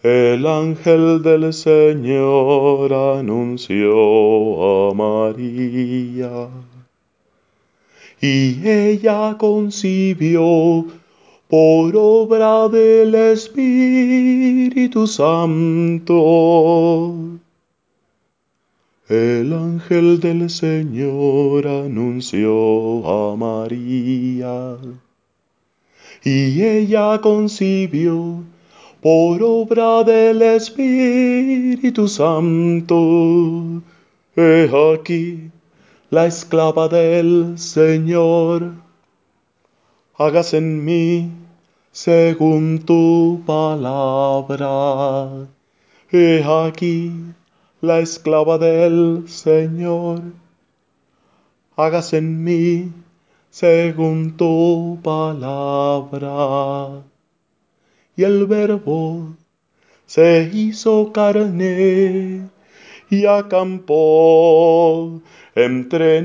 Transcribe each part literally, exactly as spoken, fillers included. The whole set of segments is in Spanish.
El ángel del Señor anunció a María, y ella concibió por obra del Espíritu Santo. El ángel del Señor anunció a María, y ella concibió por obra del Espíritu Santo. He aquí la esclava del Señor, hágase en mí según tu palabra. He aquí la esclava del Señor, hágase en mí según tu palabra. Y el Verbo se hizo carne y acampó entre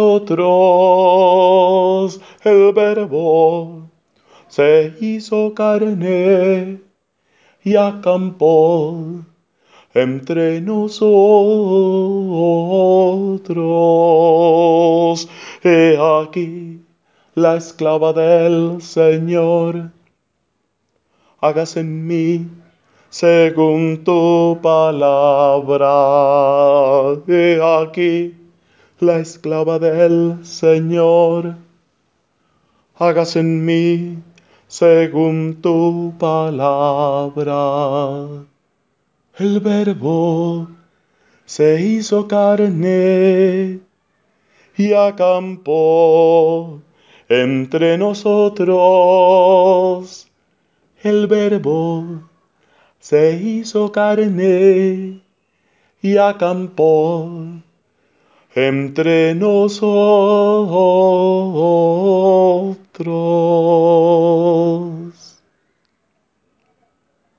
nosotros. El Verbo se hizo carne y acampó entre nosotros. He aquí la esclava del Señor, hágase en mí según tu palabra. He aquí la esclava del Señor, hágase en mí según tu palabra. El Verbo se hizo carne y acampó entre nosotros. El Verbo se hizo carne y acampó entre nosotros.